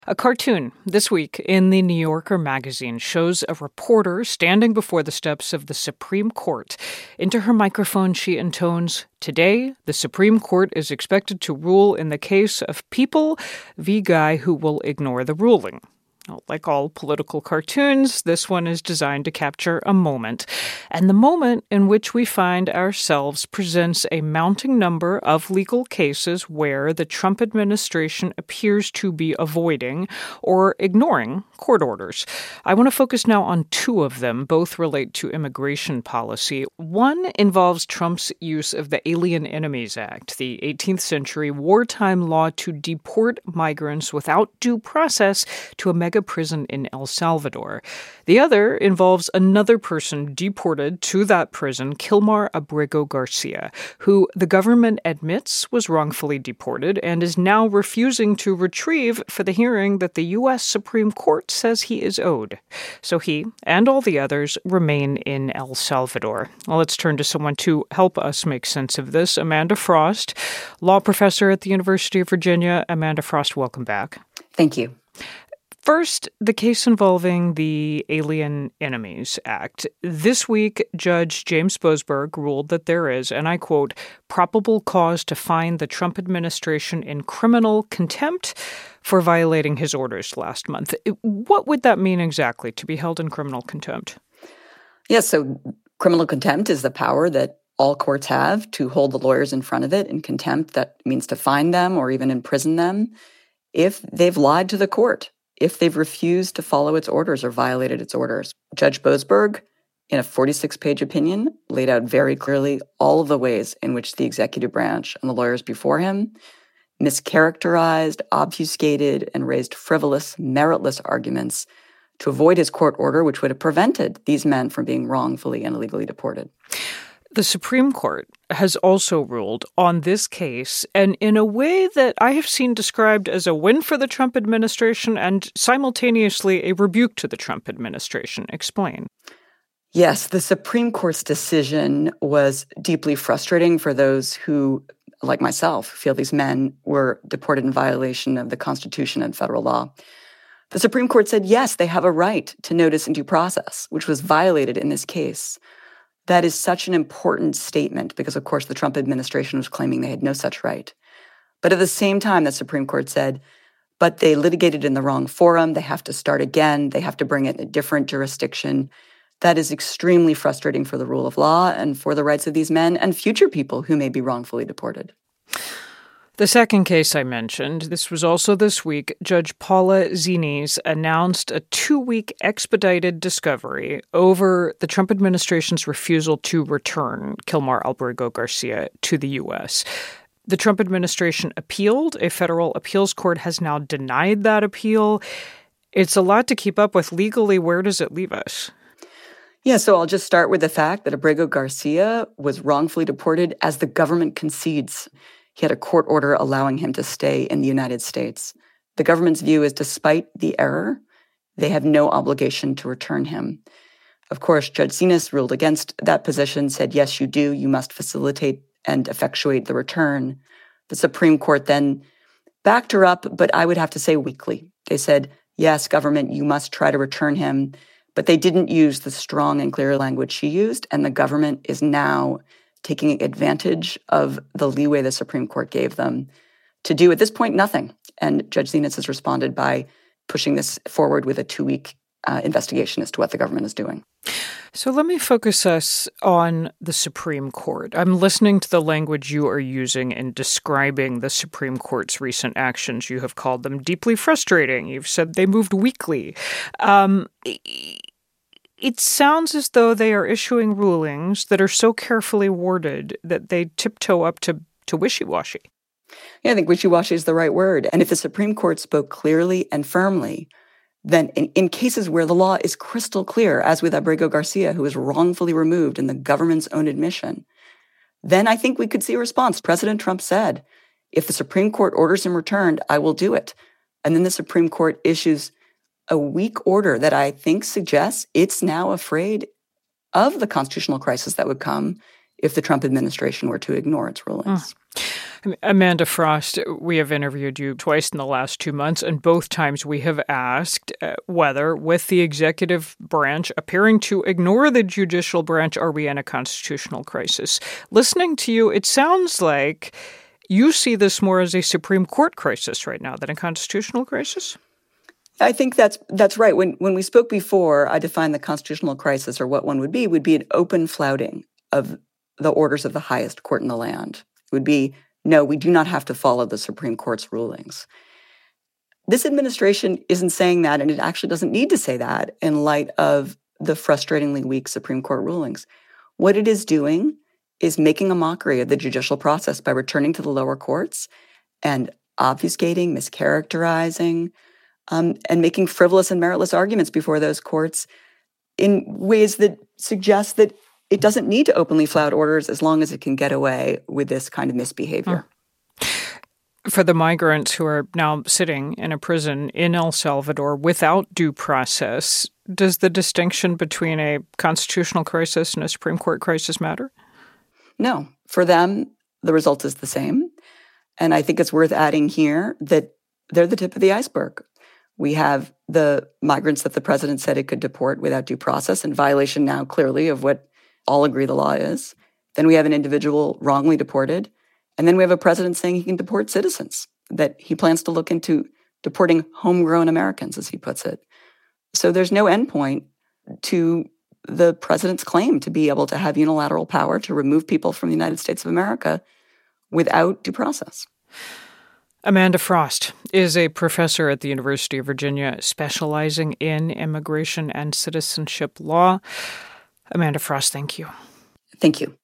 A cartoon this week in the New Yorker magazine shows a reporter standing before the steps of the Supreme Court. Into her microphone, she intones, "Today, the Supreme Court is expected to rule in the case of People v. Guy who will ignore the ruling." Well, like all political cartoons, this one is designed to capture a moment. And the moment in which we find ourselves presents a mounting number of legal cases where the Trump administration appears to be avoiding or ignoring court orders. I want to focus now on two of them. Both relate to immigration policy. One involves Trump's use of the Alien Enemies Act, the 18th century wartime law to deport migrants without due process to a mega prison in El Salvador. The other involves another person deported to that prison, Kilmar Abrego Garcia, who the government admits was wrongfully deported and is now refusing to retrieve for the hearing that the U.S. Supreme Court says he is owed. So he and all the others remain in El Salvador. Well, let's turn to someone to help us make sense of this. Amanda Frost, law professor at the University of Virginia. Amanda Frost, welcome back. Thank you. First, the case involving the Alien Enemies Act. This week, Judge James Boasberg ruled that there is, and I quote, probable cause to find the Trump administration in criminal contempt for violating his orders last month. What would that mean exactly, to be held in criminal contempt? Yes, so criminal contempt is the power that all courts have to hold the lawyers in front of it in contempt. That means to fine them or even imprison them if they've lied to the court, if they've refused to follow its orders or violated its orders. Judge Boasberg, in a 46-page opinion, laid out very clearly all of the ways in which the executive branch and the lawyers before him mischaracterized, obfuscated, and raised frivolous, meritless arguments to avoid his court order, which would have prevented these men from being wrongfully and illegally deported. The Supreme Court has also ruled on this case, and in a way that I have seen described as a win for the Trump administration and simultaneously a rebuke to the Trump administration. Explain. Yes, the Supreme Court's decision was deeply frustrating for those who, like myself, feel these men were deported in violation of the Constitution and federal law. The Supreme Court said, yes, they have a right to notice and due process, which was violated in this case. That is such an important statement because, of course, the Trump administration was claiming they had no such right. But at the same time, the Supreme Court said, but they litigated in the wrong forum. They have to start again. They have to bring it in a different jurisdiction. That is extremely frustrating for the rule of law and for the rights of these men and future people who may be wrongfully deported. The second case I mentioned, this was also this week, Judge Paula Zines announced a 2-week expedited discovery over the Trump administration's refusal to return Kilmar Abrego Garcia to the U.S. The Trump administration appealed. A federal appeals court has now denied that appeal. It's a lot to keep up with legally. Where does it leave us? Yeah, so I'll just start with the fact that Abrego Garcia was wrongfully deported as the government concedes. He had a court order allowing him to stay in the United States. The government's view is, despite the error, they have no obligation to return him. Of course, Judge Zines ruled against that position, said, yes, you do. You must facilitate and effectuate the return. The Supreme Court then backed her up, but I would have to say weakly. They said, yes, government, you must try to return him. But they didn't use the strong and clear language she used, and the government is now taking advantage of the leeway the Supreme Court gave them to do, at this point, nothing. And Judge Zines has responded by pushing this forward with a 2-week investigation as to what the government is doing. So let me focus us on the Supreme Court. I'm listening to the language you are using in describing the Supreme Court's recent actions. You have called them deeply frustrating. You've said they moved weakly. It sounds as though they are issuing rulings that are so carefully worded that they tiptoe up to wishy-washy. Yeah, I think wishy-washy is the right word. And if the Supreme Court spoke clearly and firmly, then in cases where the law is crystal clear, as with Abrego Garcia, who was wrongfully removed in the government's own admission, then I think we could see a response. President Trump said, if the Supreme Court orders him returned, I will do it. And then the Supreme Court issues a weak order that I think suggests it's now afraid of the constitutional crisis that would come if the Trump administration were to ignore its rulings. Amanda Frost, we have interviewed you twice in the last 2 months, and both times we have asked whether, with the executive branch appearing to ignore the judicial branch, are we in a constitutional crisis? Listening to you, it sounds like you see this more as a Supreme Court crisis right now than a constitutional crisis? I think that's right. When we spoke before, I defined the constitutional crisis, or what one would be an open flouting of the orders of the highest court in the land. It would be, no, we do not have to follow the Supreme Court's rulings. This administration isn't saying that, and it actually doesn't need to say that in light of the frustratingly weak Supreme Court rulings. What it is doing is making a mockery of the judicial process by returning to the lower courts and obfuscating, mischaracterizing, and making frivolous and meritless arguments before those courts in ways that suggest that it doesn't need to openly flout orders as long as it can get away with this kind of misbehavior. For the migrants who are now sitting in a prison in El Salvador without due process, does the distinction between a constitutional crisis and a Supreme Court crisis matter? No. For them, the result is the same. And I think it's worth adding here that they're the tip of the iceberg. We have the migrants that the president said it could deport without due process, in violation now clearly of what all agree the law is. Then we have an individual wrongly deported. And then we have a president saying he can deport citizens, that he plans to look into deporting homegrown Americans, as he puts it. So there's no endpoint to the president's claim to be able to have unilateral power to remove people from the United States of America without due process. Amanda Frost is a professor at the University of Virginia specializing in immigration and citizenship law. Amanda Frost, thank you. Thank you.